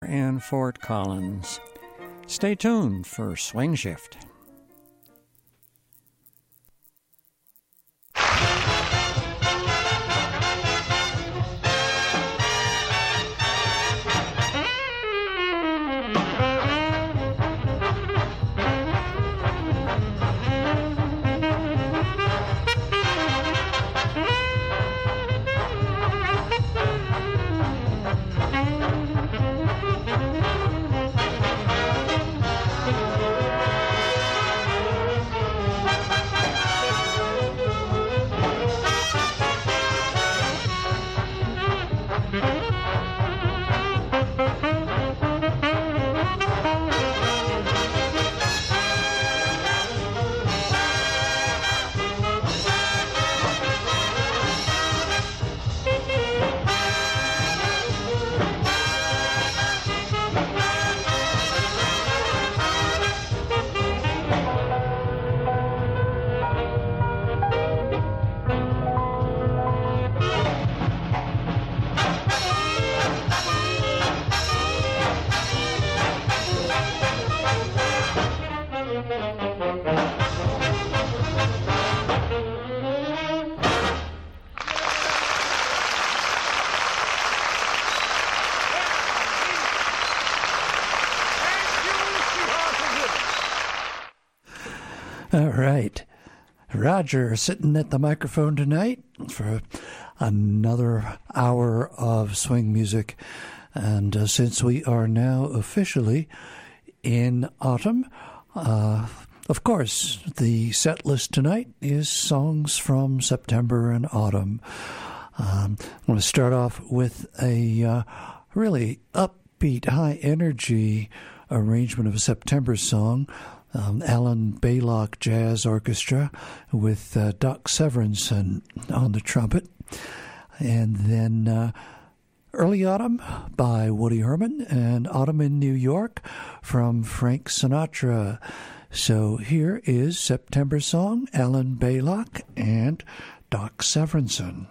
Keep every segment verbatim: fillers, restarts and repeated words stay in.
in Fort Collins. Stay tuned for Swing Shift. All right. Roger sitting at the microphone tonight for another hour of swing music. And uh, since we are now officially in autumn, uh, of course, the set list tonight is songs from September and autumn. Um, I'm going to start off with a uh, really upbeat, high-energy arrangement of a September song. Um, Alan Baylock Jazz Orchestra with uh, Doc Severinsen on the trumpet. And then uh, Early Autumn by Woody Herman and Autumn in New York from Frank Sinatra. So here is September song, Alan Baylock and Doc Severinsen.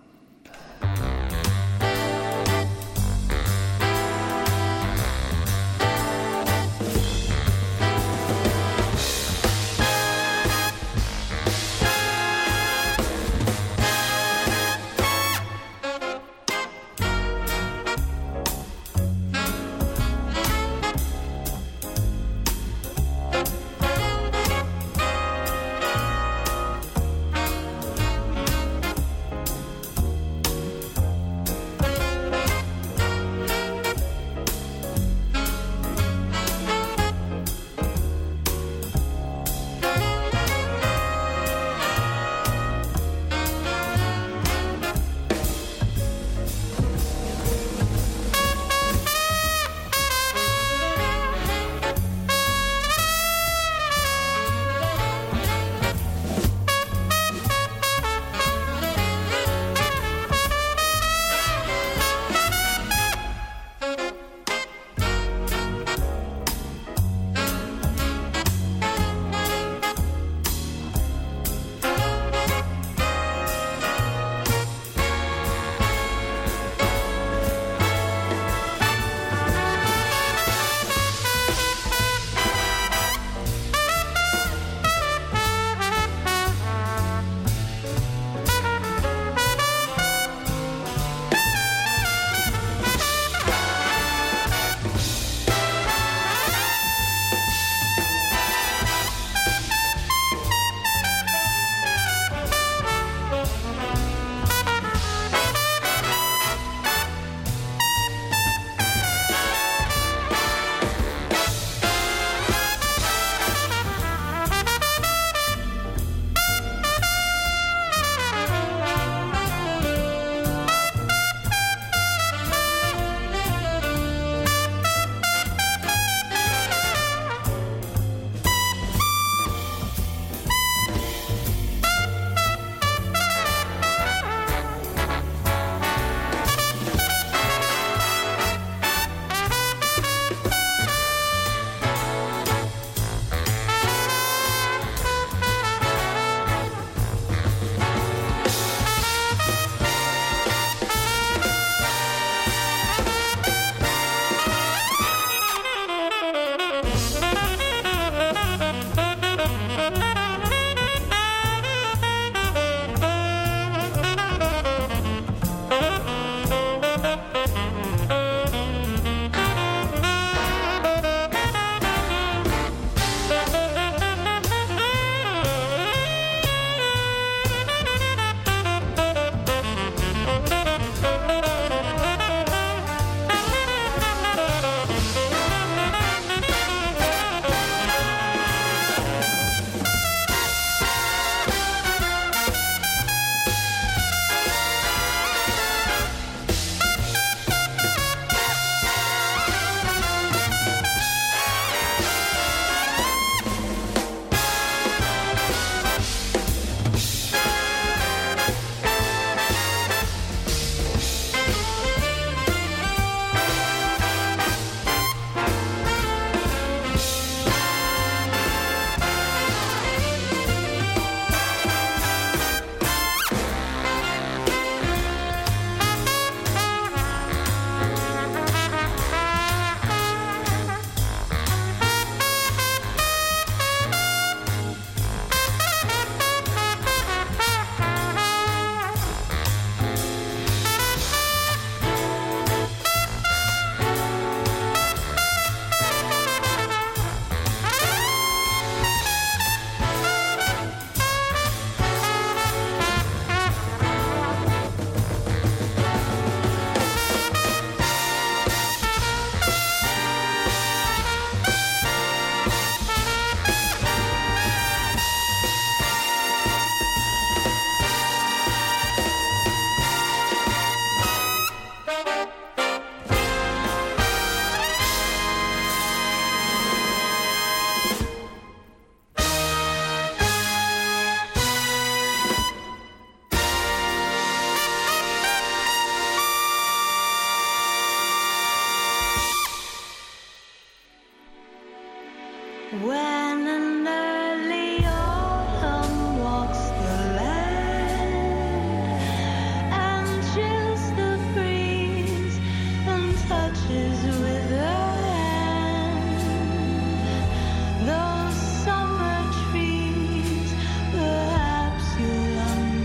When an early autumn walks the land and chills the breeze and touches with her hand those summer trees, perhaps you'll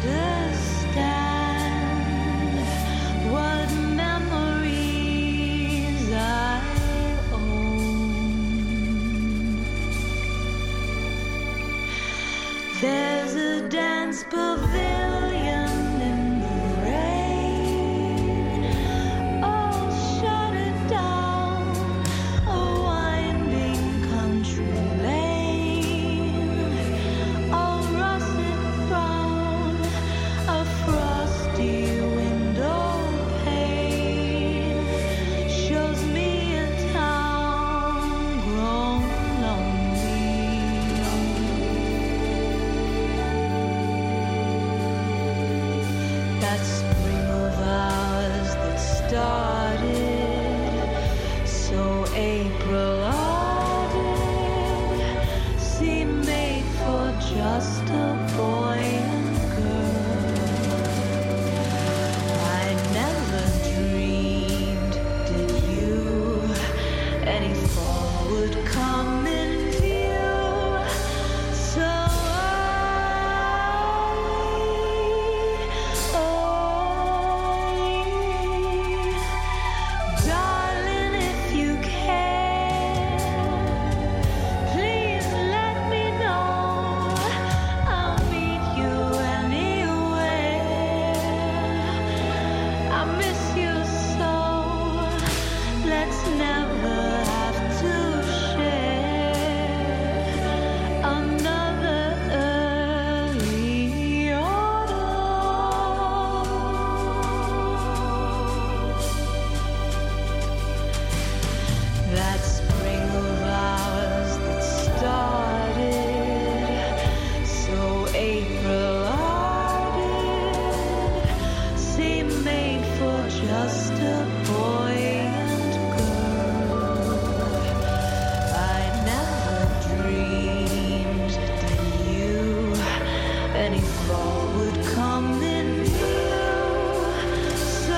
understand what memories I There's a dance pavilion in the rain, all shuttered down a winding country lane, all russet brown, a frosty window pane shows me a town grown lonely. That spring of ours that started so April-hearted seemed made for just a boy and girl. I never dreamed, did you, any fall would come in view so Darling, if you care, please let me know. I'll meet you anywhere. I miss you so. Let's never have to share another early autumn. That spring of ours that started so April-hearted seemed made for just a boy and girl. I never dreamed, did you, any fall would come in view so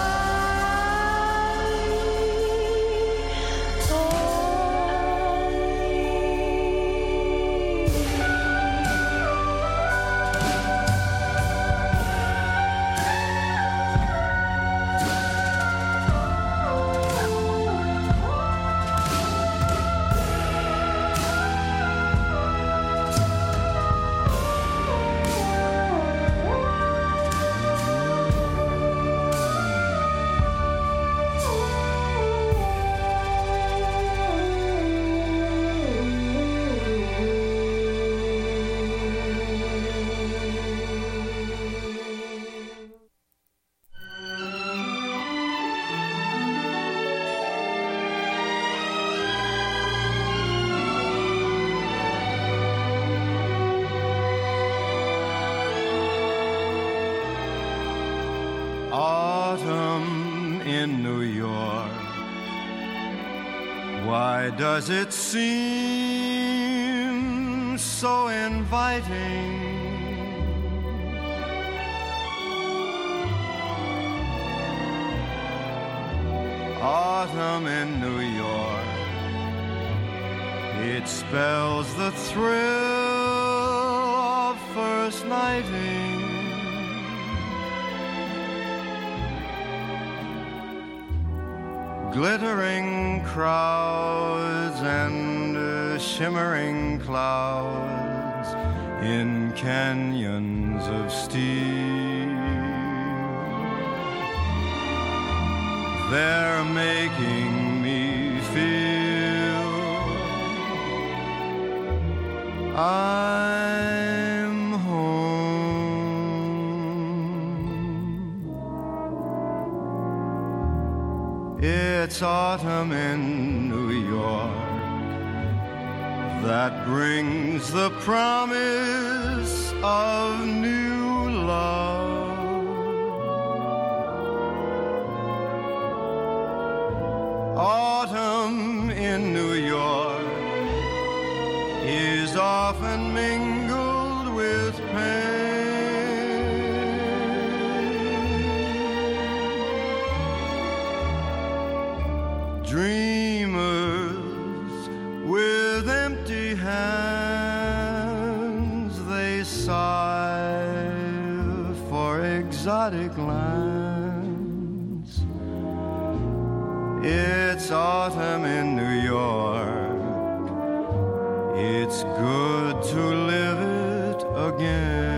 Autumn in New York, why does it seem so inviting? Autumn in New York, it spells the thrill of first nighting. Glittering crowds and uh, shimmering clouds in canyons of steel. They're making me feel I'm home. It's autumn in New York that brings the promise of new love. Autumn in New York often mingled with pain. Dreamers with empty hands, they sigh for exotic lands. It's autumn in New York. It's good to live it again.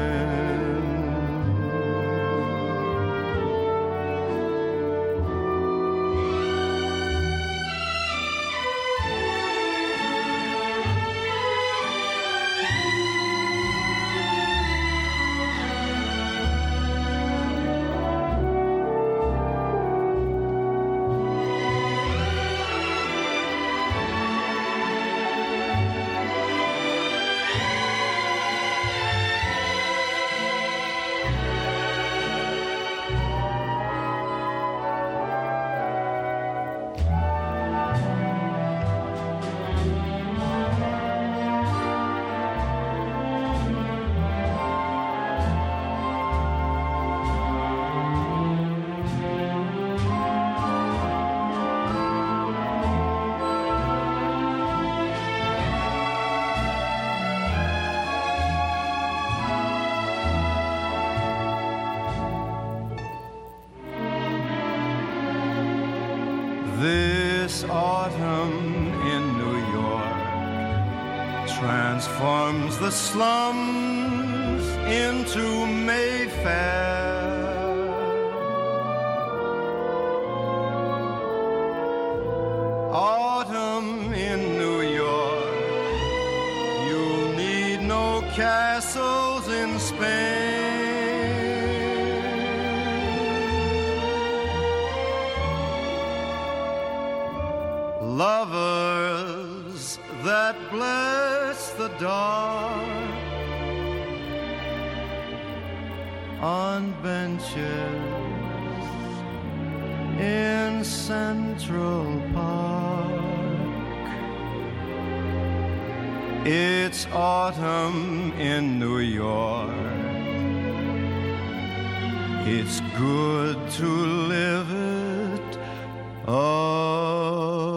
This autumn in New York transforms the slums into Mayfair. Autumn in New York, you need no castles in Spain. Lovers that bless the dark on benches in Central Park. It's autumn in New York. It's good to live it again.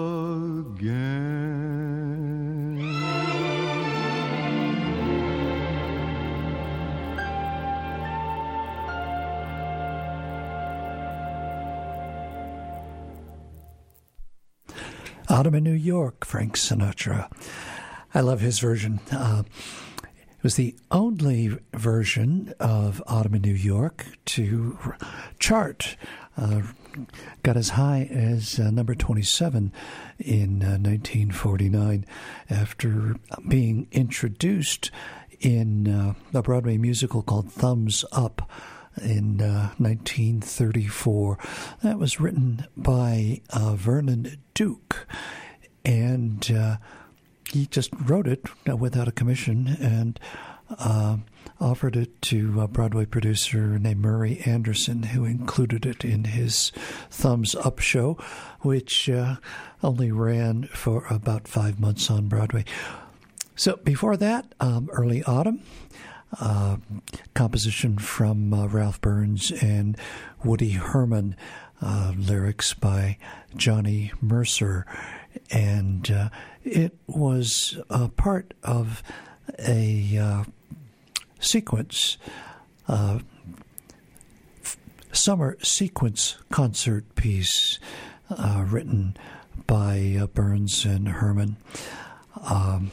Autumn in New York, Frank Sinatra. I love his version. Uh, it was the only version of Autumn in New York to chart. Uh, got as high as uh, number twenty-seven in uh, nineteen forty-nine after being introduced in uh, a Broadway musical called Thumbs Up in uh, nineteen thirty-four. That was written by uh, Vernon Duke, and uh, he just wrote it uh, without a commission and uh, offered it to a Broadway producer named Murray Anderson, who included it in his Thumbs Up show, which uh, only ran for about five months on Broadway. So before that, um, Early Autumn, uh, composition from uh, Ralph Burns and Woody Herman, uh, lyrics by Johnny Mercer, and uh, it was a part of a uh, sequence, uh, f- summer sequence concert piece uh, written by uh, Burns and Herman. Um,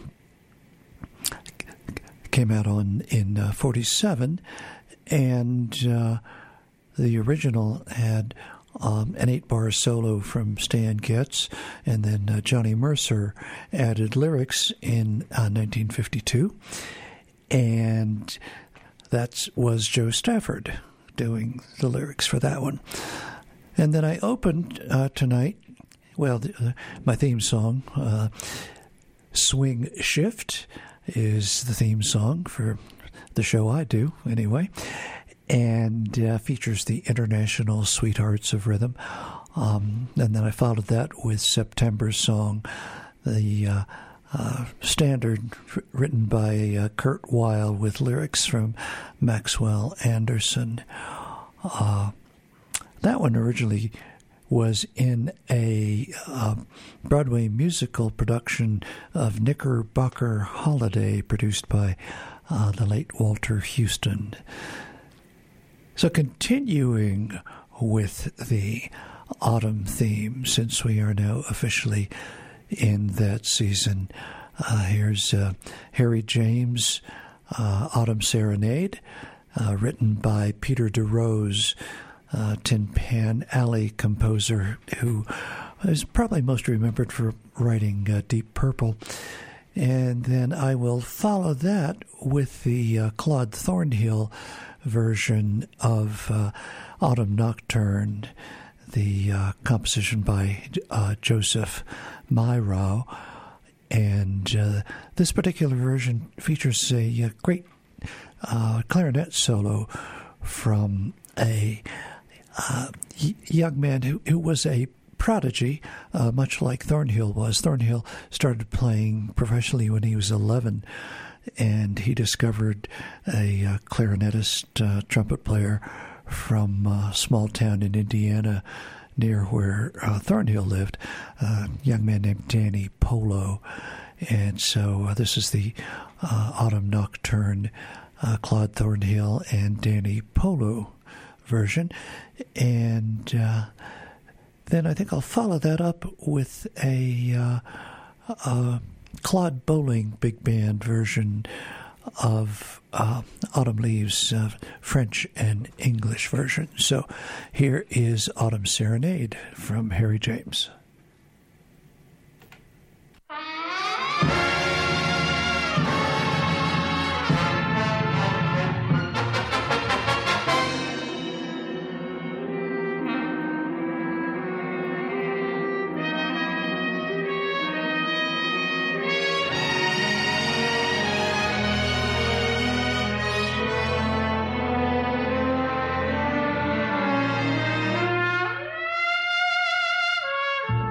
came out on in uh, forty-seven, and uh, the original had um, an eight-bar solo from Stan Getz, and then uh, Johnny Mercer added lyrics in uh, nineteen fifty-two, and that was Joe Stafford doing the lyrics for that one. And then I opened uh, tonight, well, the, uh, my theme song, uh, Swing Shift, is the theme song for the show I do, anyway, and uh, features the International Sweethearts of Rhythm. Um, and then I followed that with September's song, the uh, uh, standard written by uh, Kurt Weill with lyrics from Maxwell Anderson. Uh, that one originally was in a uh, Broadway musical production of Knickerbocker Holiday, produced by uh, the late Walter Houston. So continuing with the autumn theme, since we are now officially in that season, uh, here's uh, Harry James' uh, Autumn Serenade, uh, written by Peter DeRose, uh, Tin Pan Alley composer, who is probably most remembered for writing uh, Deep Purple. And then I will follow that with the uh, Claude Thornhill version of uh, Autumn Nocturne, the uh, composition by uh, Joseph Miro. And uh, this particular version features a, a great uh, clarinet solo from a uh, y- young man who, who was a prodigy, uh, much like Thornhill was. Thornhill started playing professionally when he was eleven, and he discovered a uh, clarinetist, uh, trumpet player from a small town in Indiana near where uh, Thornhill lived, a young man named Danny Polo. And so uh, this is the uh, Autumn Nocturne, uh, Claude Thornhill and Danny Polo version. And uh, then I think I'll follow that up with a, uh, a Claude Bowling big band version of uh, Autumn Leaves, uh, French and English version. So here is Autumn Serenade from Harry James. Thank you.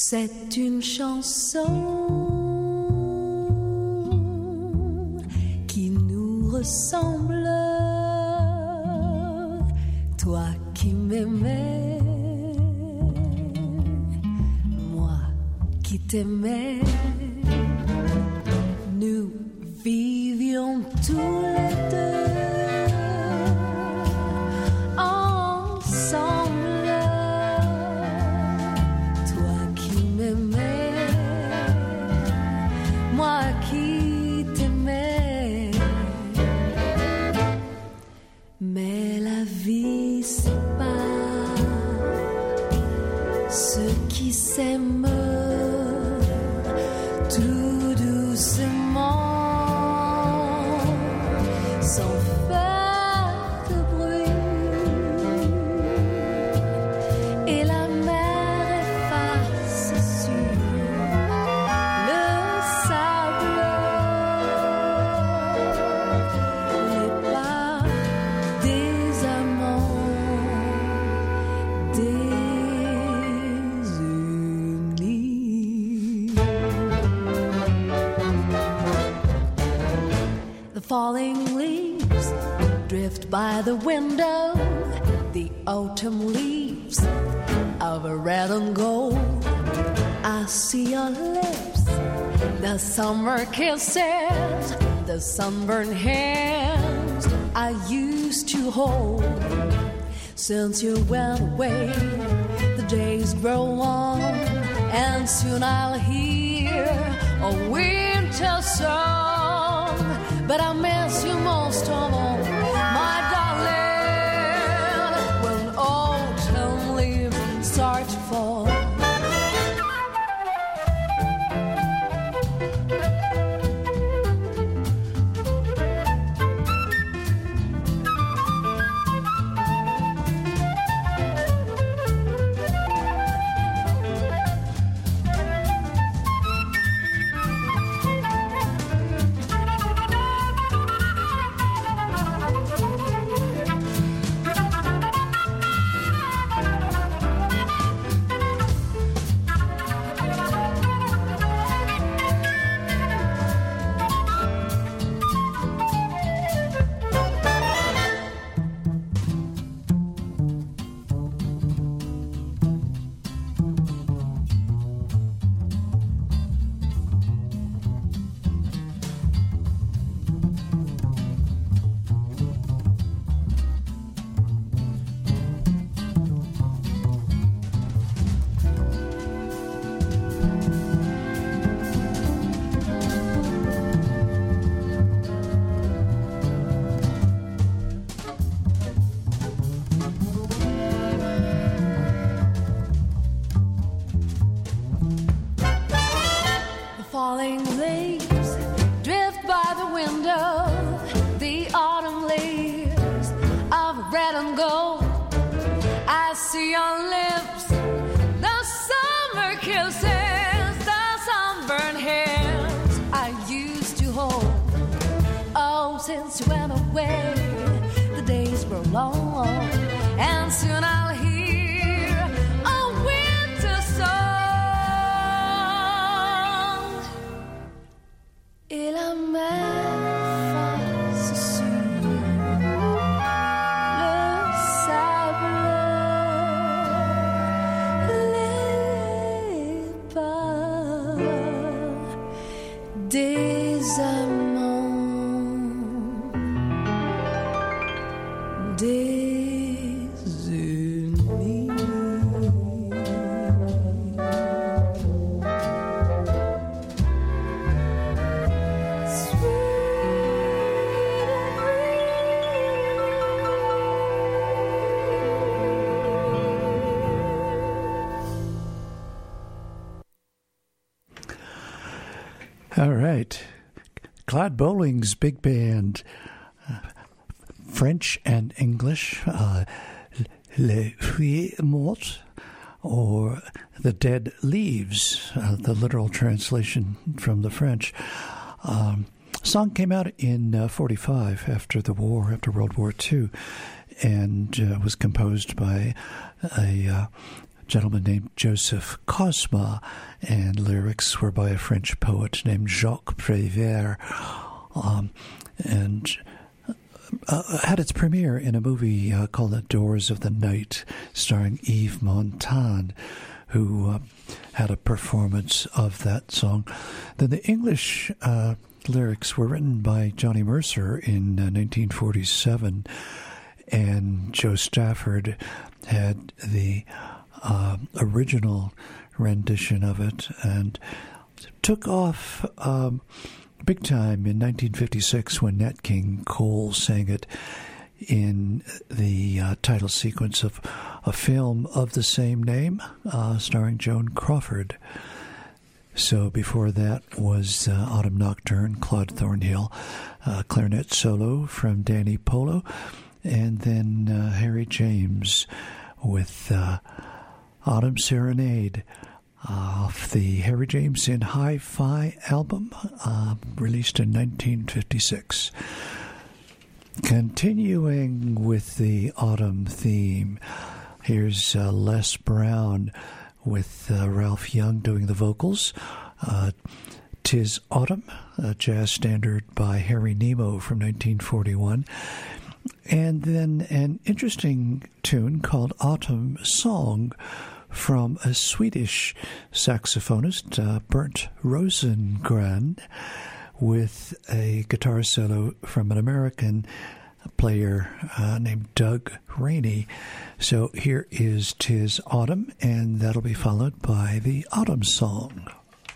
C'est une chanson qui nous ressemble, toi qui m'aimais, moi qui t'aimais, nous vivions tous les deux ensemble, toi qui m'aimais, moi qui t'aimais. Mais la vie sépare ceux qui s'aiment tout doucement, sans faire de bruit, et la mer efface sur le sable les pas des amants désunis. The falling leaves drift by the window, the autumn leaves of a red and gold. I see your lips, the summer kisses, the sunburned hands I used to hold. Since you went away, the days grow long, and soon I'll hear a winter song. But I miss you most of all, my darling, when autumn leaves start to fall. Falling leaves drift by the window, the autumn leaves of red and gold. I see your lips, the summer kisses, the sunburned hands I used to hold. Oh, since you went away, the days grow long, and soon I'll hear a winter song. Et la mer efface sur le sable les pas des amants désunis. All right. Clyde Bowling's big band, uh, French and English, uh, Les Feuilles Mortes, or The Dead Leaves, uh, the literal translation from the French. Um, song came out in uh, forty-five, after the war, after World War Two, and uh, was composed by a uh, gentleman named Joseph Cosma, and lyrics were by a French poet named Jacques Prévert, um, and uh, had its premiere in a movie uh, called The Doors of the Night, starring Yves Montand, who uh, had a performance of that song. Then the English uh, lyrics were written by Johnny Mercer in uh, nineteen forty-seven, and Joe Stafford had the uh, original rendition of it, and took off um, big time in nineteen fifty-six when Nat King Cole sang it in the uh, title sequence of a film of the same name, uh, starring Joan Crawford. So before that was uh, Autumn Nocturne, Claude Thornhill, uh, clarinet solo from Danny Polo, and then uh, Harry James with uh, Autumn Serenade off the Harry James in Hi-Fi album, uh, released in nineteen fifty-six. Continuing with the autumn theme, here's uh, Les Brown with uh, Ralph Young doing the vocals. Uh, "'Tis Autumn," a jazz standard by Harry Nemo from nineteen forty-one. And then an interesting tune called "Autumn Song" from a Swedish saxophonist, uh, Bernt Rosengren, with a guitar solo from an American player uh, named Doug Rainey. So here is "'Tis Autumn," and that'll be followed by the Autumn Song.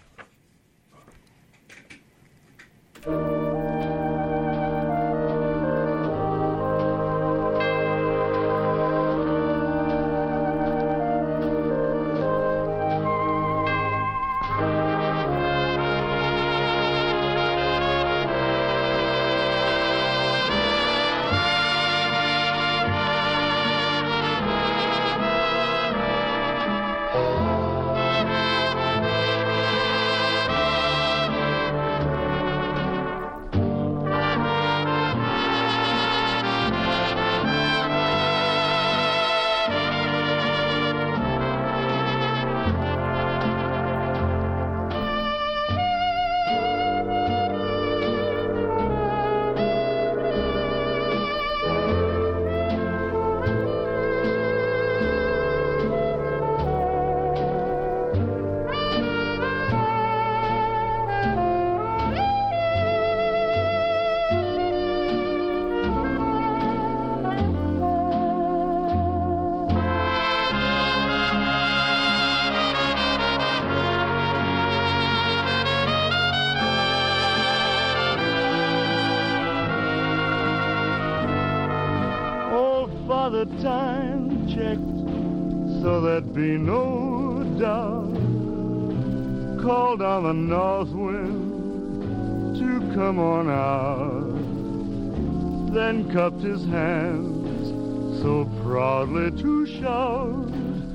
The time checked so there'd be no doubt. Called on the north wind to come on out, then cupped his hands so proudly to shout,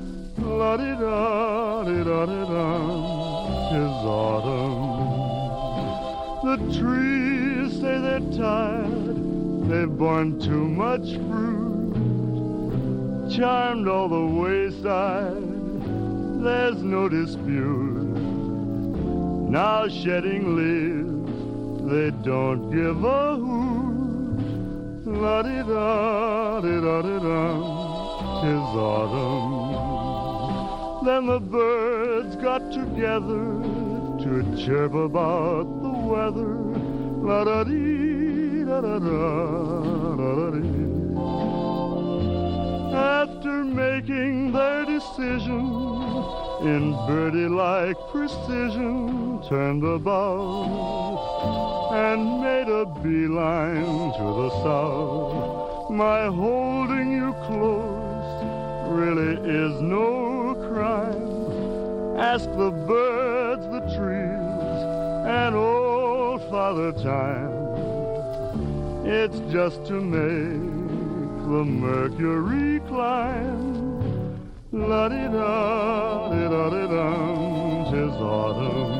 la-di-da-di-da-di-da, 'tis autumn. The trees say they're tired, they've borne too much fruit, charmed all the wayside, there's no dispute. Now shedding leaves, they don't give a hoot. La-di-da-di-da-di-da, 'tis autumn. Then the birds got together to chirp about the weather. La-da-dee-da-da-da-da-da-dee. After making their decision in birdie-like precision, turned about and made a beeline to the south. My holding you close really is no crime. Ask the birds, the trees, and old Father Time. It's just to make the mercury climb. La-di-da-di-da-di-dum, 'tis autumn.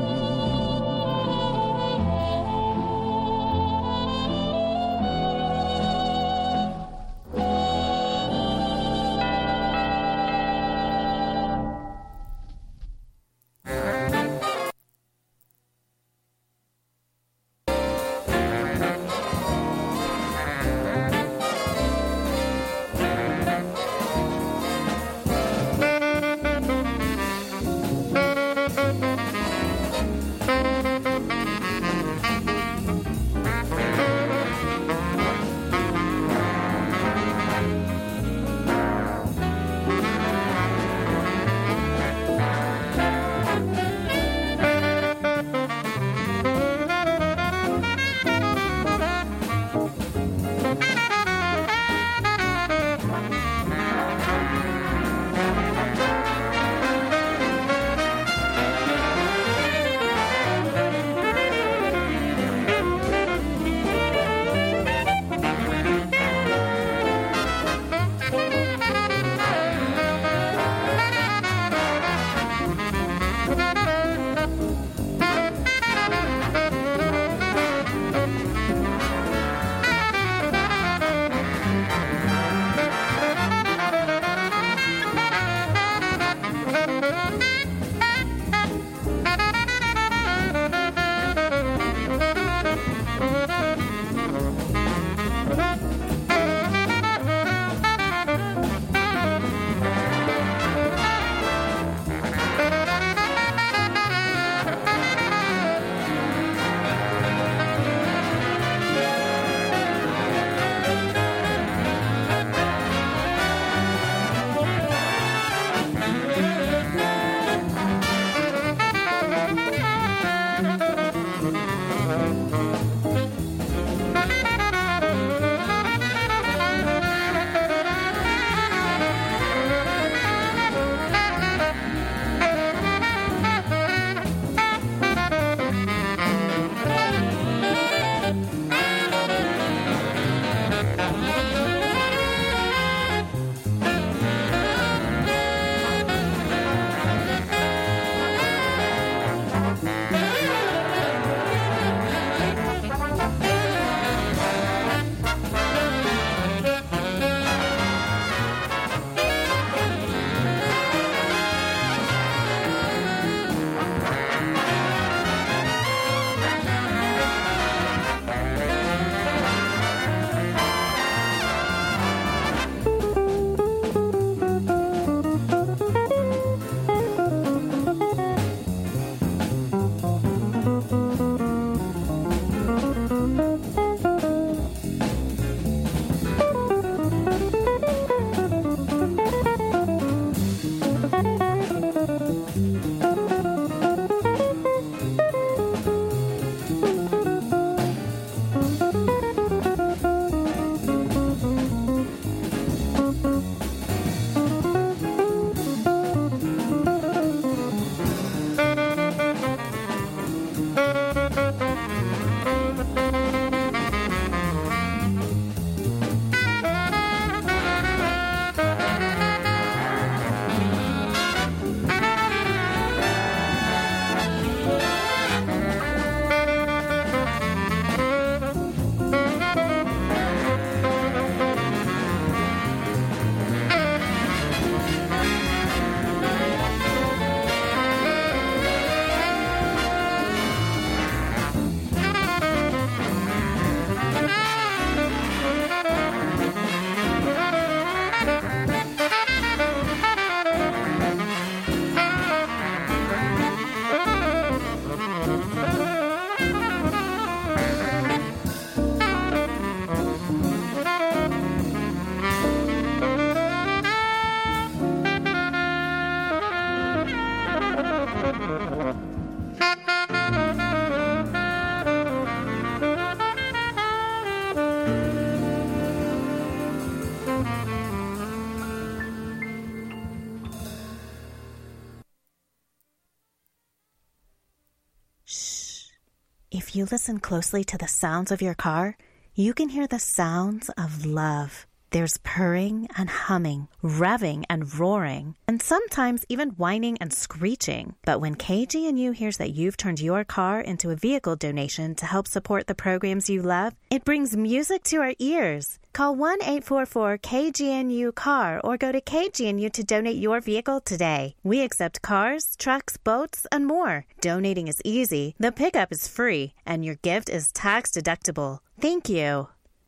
If you listen closely to the sounds of your car, you can hear the sounds of love. There's purring and humming, revving and roaring, and sometimes even whining and screeching. But when K G N U hears that you've turned your car into a vehicle donation to help support the programs you love, it brings music to our ears. Call one eight four four K G N U car or go to K G N U to donate your vehicle today. We accept cars, trucks, boats, and more. Donating is easy, the pickup is free, and your gift is tax deductible. Thank you.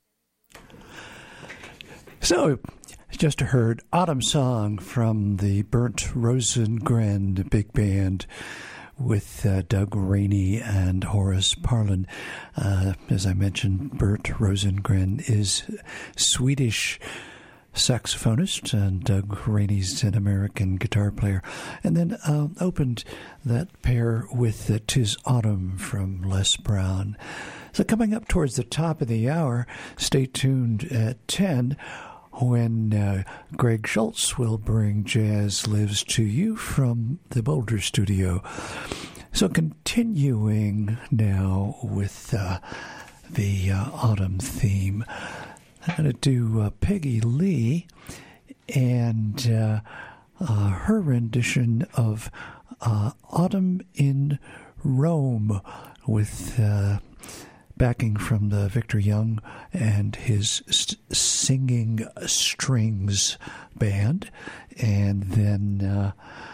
So, just heard Autumn Song from the Bernd Rosengren Big Band with uh, Doug Rainey and Horace Parlan. Uh, as I mentioned, Bernd Rosengren is Swedish saxophonist, and Doug Rainey's an American guitar player. And then uh, opened that pair with uh, 'Tis Autumn from Les Brown. So coming up towards the top of the hour, stay tuned at ten, when uh, Greg Schultz will bring Jazz Lives to you from the Boulder studio. So continuing now with uh, the uh, autumn theme, I'm going to do uh, Peggy Lee and uh, uh, her rendition of uh, Autumn in Rome with uh, backing from the Victor Young and his st- Singing Strings Band. And then uh,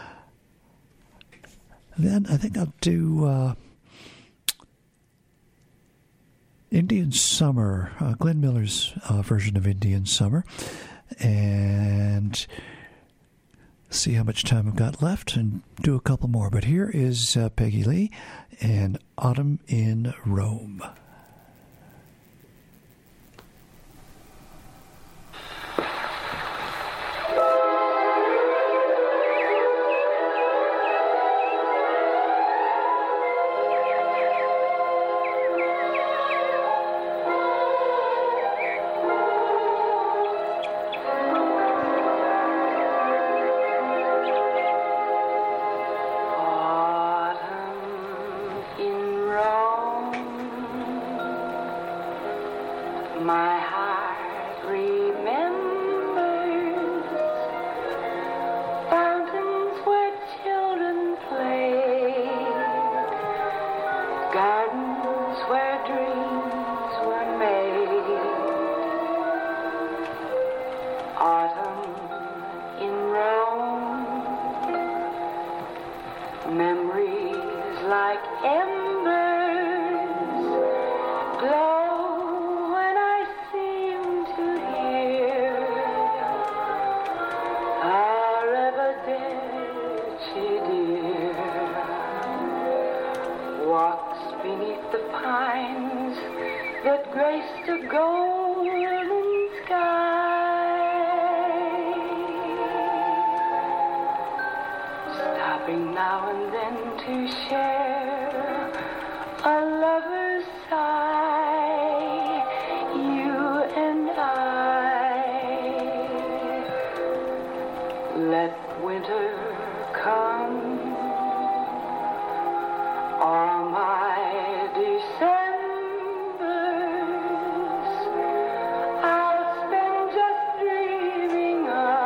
then I think I'll do uh, Indian Summer, uh, Glenn Miller's uh, version of Indian Summer. And see how much time I've got left and do a couple more. But here is uh, Peggy Lee and Autumn in Rome.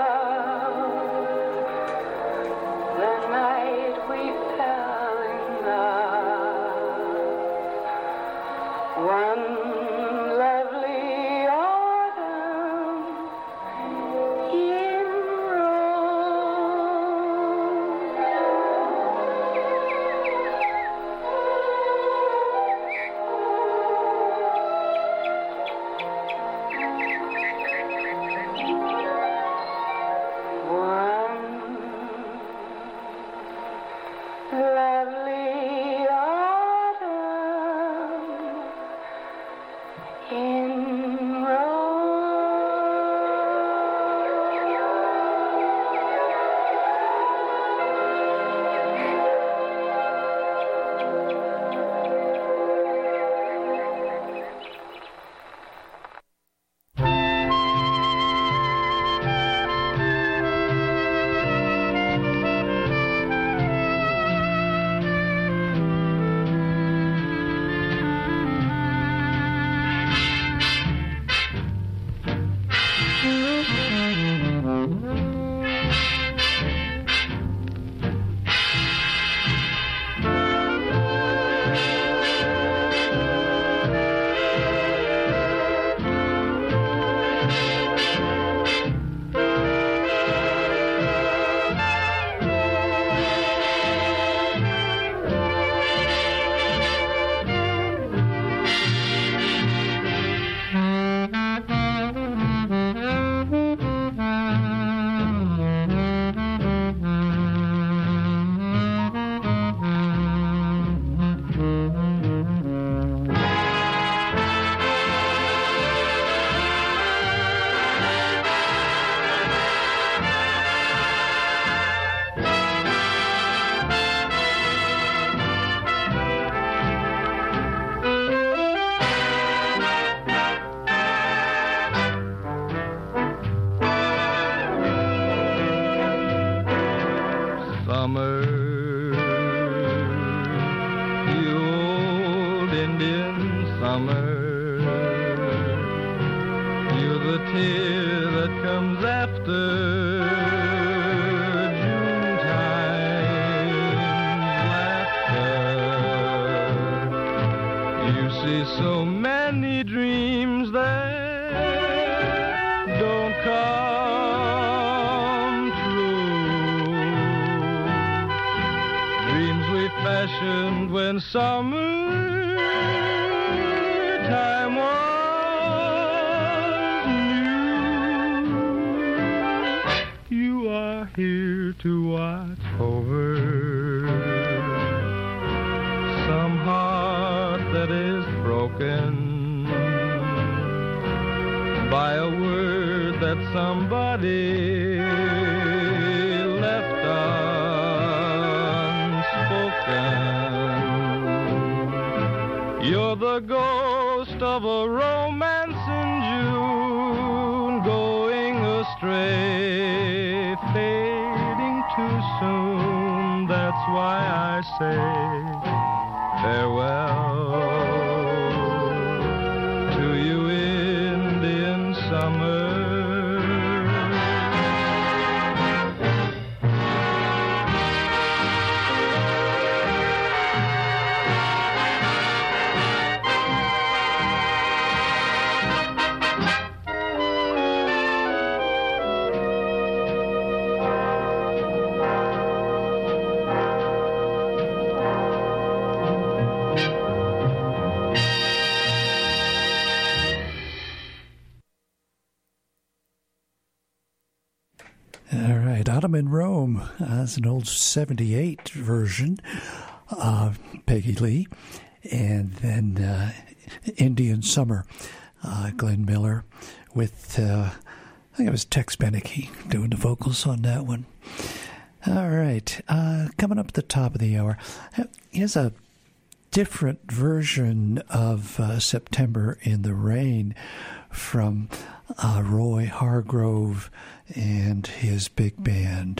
The night we fell in love. summer. You're the tear that comes after so many dreams that don't come true. Dreams we fashioned when summertime was new. You are here to watch over some heart that is broken by a word that somebody left unspoken. You're the ghost of a romance in June, going astray, fading too soon. That's why I say farewell to you, Indian summer. Autumn in Rome, as an old seventy-eight version of Peggy Lee, and then uh, Indian Summer, uh, Glenn Miller with, uh, I think it was Tex Beneke doing the vocals on that one. All right, uh, coming up at the top of the hour, here's a different version of uh, September in the Rain from uh, Roy Hargrove and his big band.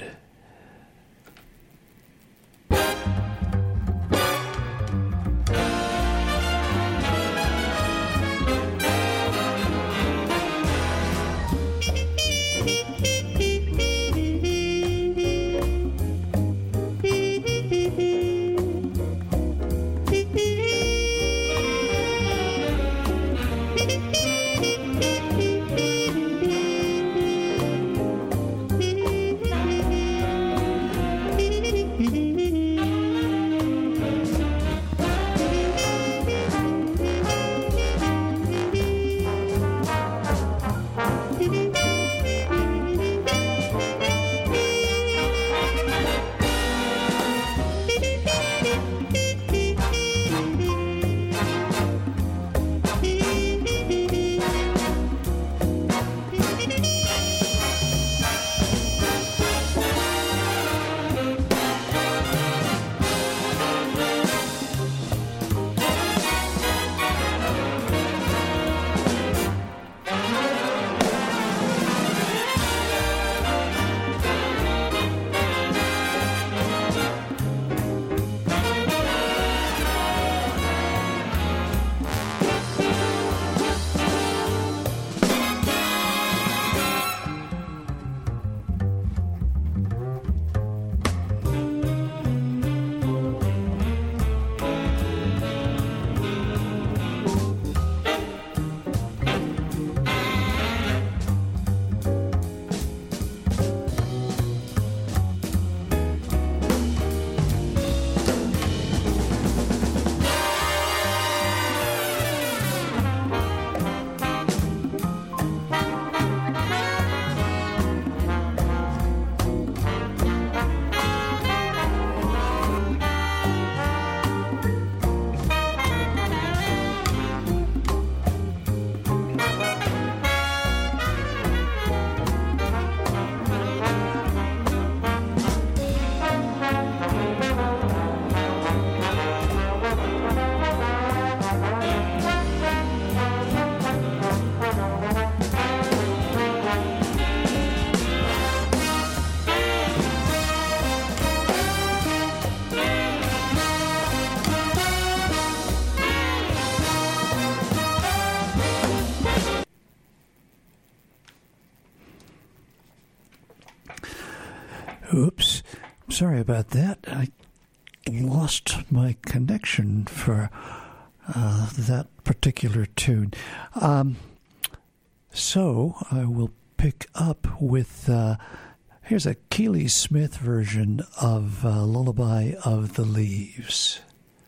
Oops. Sorry about that. I lost my connection for uh, that particular tune. Um, so I will pick up with, uh, here's a Keely Smith version of uh, Lullaby of the Leaves.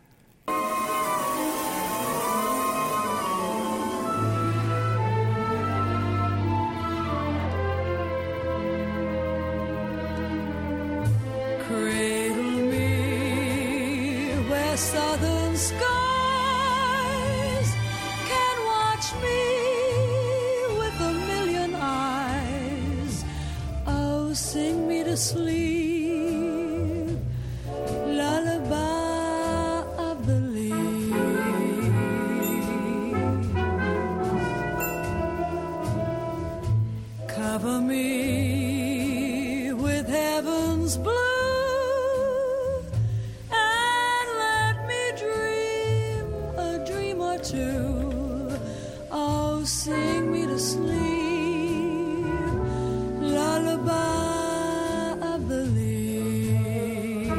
Southern skies can watch me with a million eyes. Oh, sing me to sleep, lullaby of the leaves. Cover me with heaven's blue. Oh, sing me to sleep, lullaby of the leaves.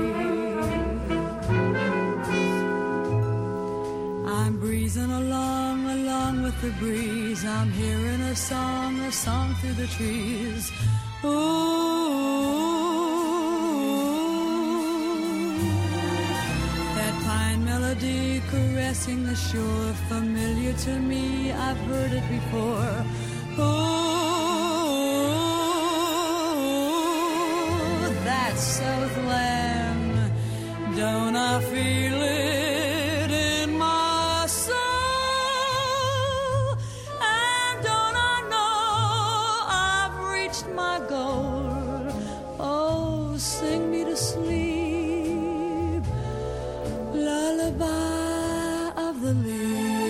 I'm breezing along, along with the breeze. I'm hearing a song, a song through the trees. Ooh, that pine melody caressing the shore, familiar to me, I've heard it before. Oh, that Southland, don't I feel it in my soul? And don't I know I've reached my goal? Oh, sing me to sleep, lullaby of the leaves.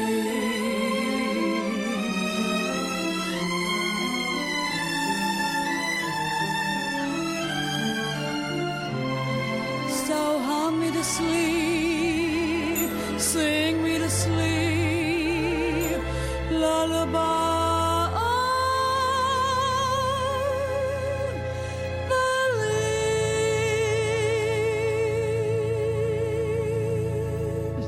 So hum me to sleep, sing me to sleep, lullaby of the leaves.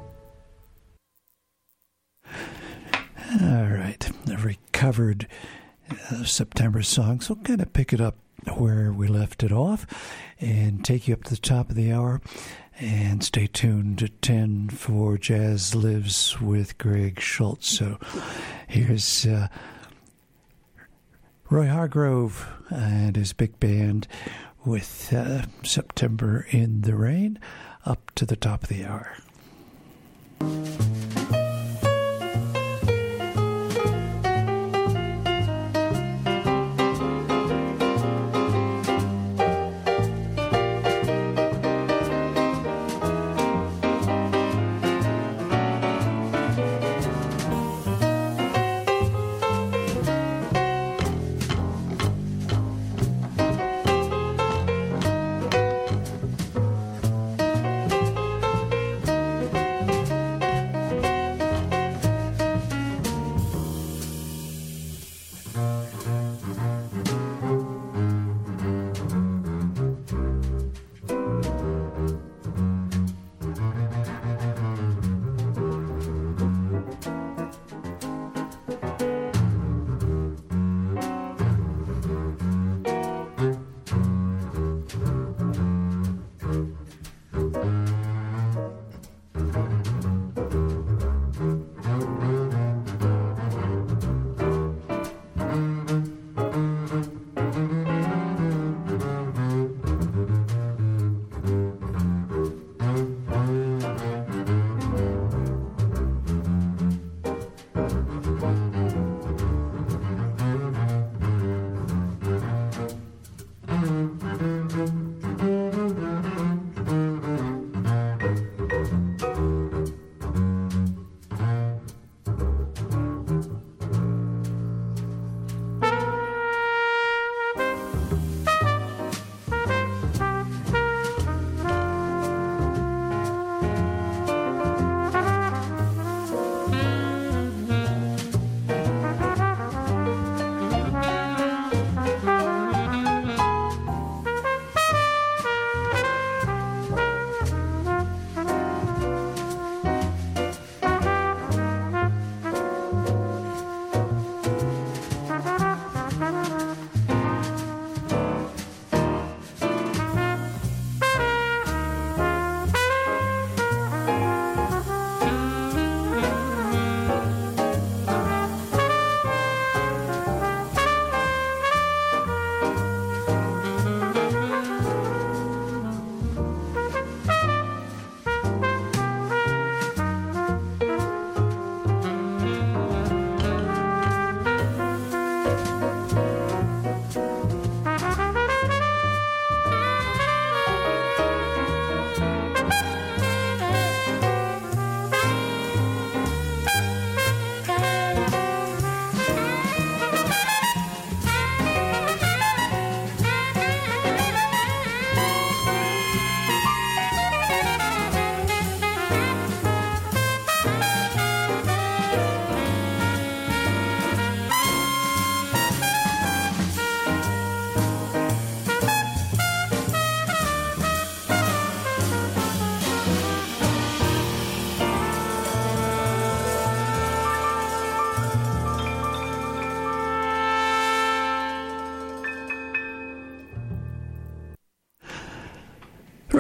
All right, a recovered uh, September song, so kind of pick it up where we left it off and take you up to the top of the hour, and stay tuned at ten for Jazz Lives with Greg Schultz. So here's uh, Roy Hargrove and his big band with uh, September in the Rain, up to the top of the hour. Thank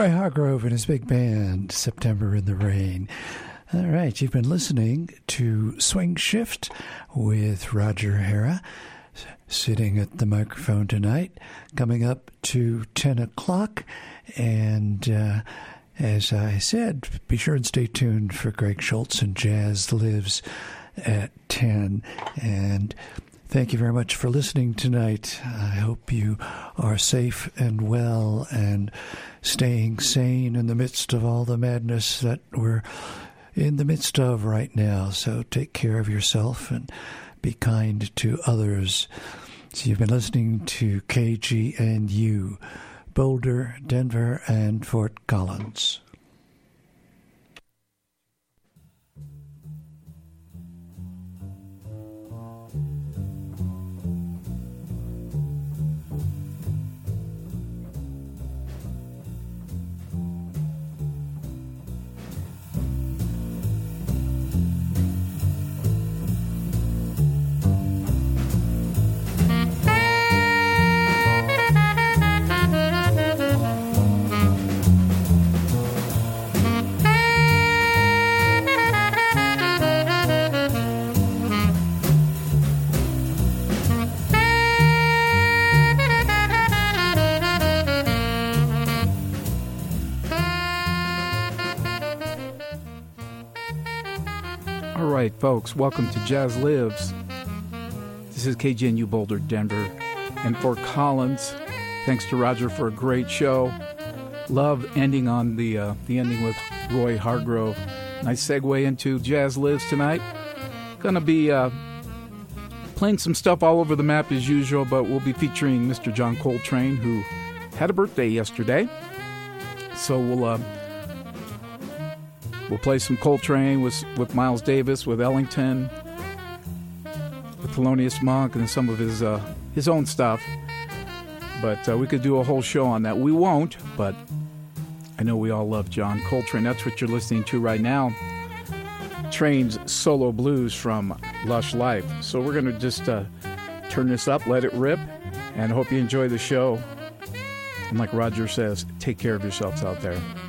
Roy Hargrove and his big band, September in the Rain. All right, you've been listening to Swing Shift with Roger Hara, sitting at the microphone tonight, coming up to ten o'clock. And uh, as I said, be sure and stay tuned for Greg Schultz and Jazz Lives at ten. And thank you very much for listening tonight. I hope you are safe and well and staying sane in the midst of all the madness that we're in the midst of right now. So take care of yourself and be kind to others. So you've been listening to K G N U, Boulder, Denver, and Fort Collins. Folks, welcome to Jazz Lives. This is K G N U Boulder, Denver, and Fort Collins. Thanks to Roger for a great show. Love ending on the uh, the ending with Roy Hargrove. Nice segue into Jazz Lives tonight. Gonna be uh, playing some stuff all over the map as usual, but we'll be featuring Mister John Coltrane, who had a birthday yesterday. So we'll. Uh, We'll play some Coltrane with with Miles Davis, with Ellington, with Thelonious Monk, and some of his uh, his own stuff. But uh, we could do a whole show on that. We won't, but I know we all love John Coltrane. That's what you're listening to right now. Train's Solo Blues from Lush Life. So we're going to just uh, turn this up, let it rip, and hope you enjoy the show. And like Roger says, take care of yourselves out there.